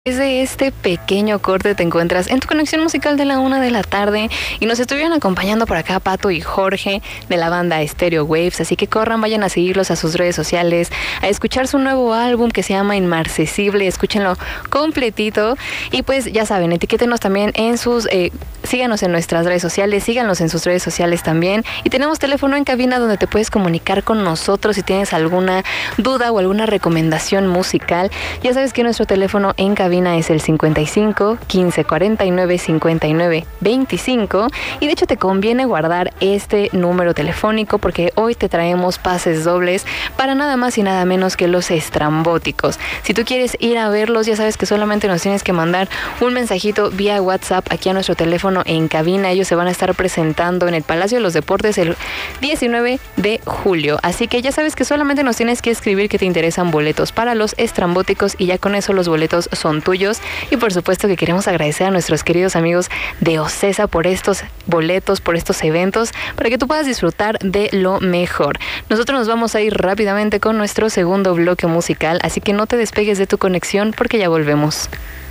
De este pequeño corte te encuentras en tu conexión musical de la 1 de la tarde y nos estuvieron acompañando por acá Pato y Jorge de la banda Stereo Waves, así que corran, vayan a seguirlos a sus redes sociales, a escuchar su nuevo álbum que se llama Inmarcesible, escúchenlo completito y pues ya saben, etiquétenos también en sus, síganos en nuestras redes sociales, síganos en sus redes sociales también y tenemos teléfono en cabina donde te puedes comunicar con nosotros si tienes alguna duda o alguna recomendación musical. Ya sabes que nuestro teléfono en cabina es el 55 15 49 59 25 y de hecho te conviene guardar este número telefónico porque hoy te traemos pases dobles para nada más y nada menos que los Estrambóticos. Si tú quieres ir a verlos, ya sabes que solamente nos tienes que mandar un mensajito vía WhatsApp aquí a nuestro teléfono en cabina. Ellos se van a estar presentando en el Palacio de los Deportes el 19 de julio, así que ya sabes que solamente nos tienes que escribir que te interesan boletos para los Estrambóticos y ya con eso los boletos son tuyos. Y por supuesto que queremos agradecer a nuestros queridos amigos de Ocesa por estos boletos, por estos eventos, para que tú puedas disfrutar de lo mejor. Nosotros nos vamos a ir rápidamente con nuestro segundo bloque musical, así que no te despegues de tu conexión porque ya volvemos.